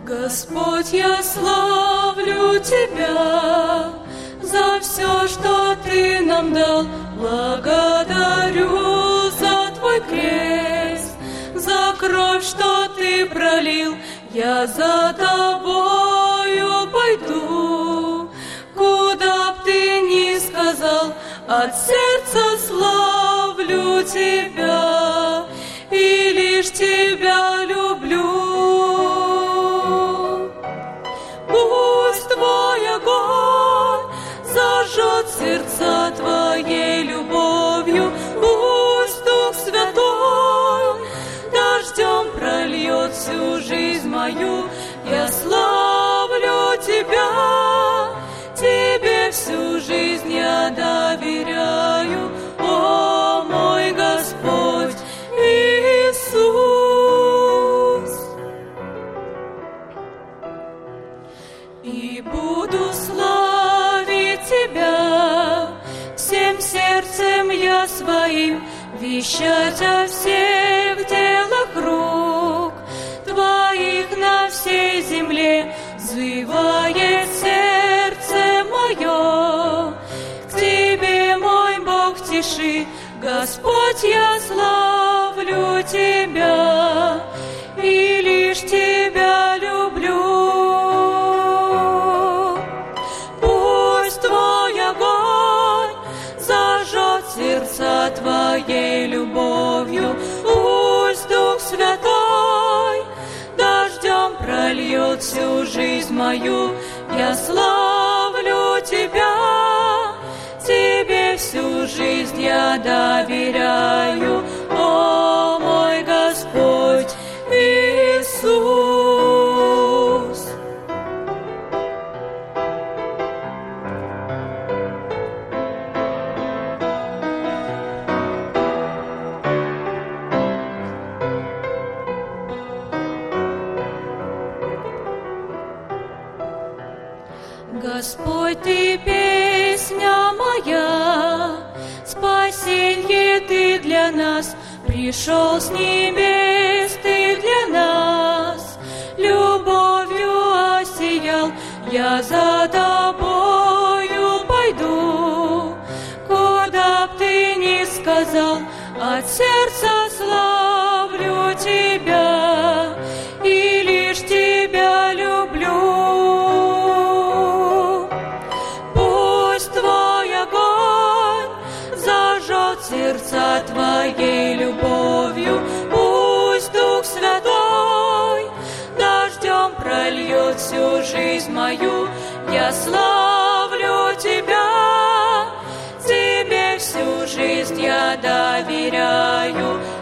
Господь, я славлю Тебя за все, что Ты нам дал. Благодарю за Твой крест, за кровь, что Ты пролил. Я за Тобою пойду, куда б Ты ни сказал. От сердца славлю Тебя и лишь Тебя люблю. Пусть Твой огонь зажжет сердца Твоей любовью. Пусть Дух Святой дождем прольет всю жизнь мою. Я славлю Тебя, Тебе всю жизнь я доверяю, о мой Господь Иисус. И буду славить Тебя всем сердцем я своим, вещать о всех делах рук Твоих на всей земле. Взывает сердце мое к Тебе, мой Бог, тиши. Господь, я славлю Тебя и лишь Тебя люблю. Пусть Твой огонь зажжет сердца Твоей любовью. Пусть Дух Святой дождем прольет всю жизнь мою. Я славлю Тебя, Тебе всю жизнь я доверяю, о мой Господь Иисус. Господь, Ты песня моя, спасенье Ты для нас, пришел с небес Ты для нас, любовью осиял. Я за Тобою пойду, куда б Ты ни сказал. От сердца славлю Тебя и лишь Тебя люблю. Сердца Твоей любовью. Пусть Дух Святой дождем прольет всю жизнь мою. Я славлю Тебя, Тебе всю жизнь я доверяю.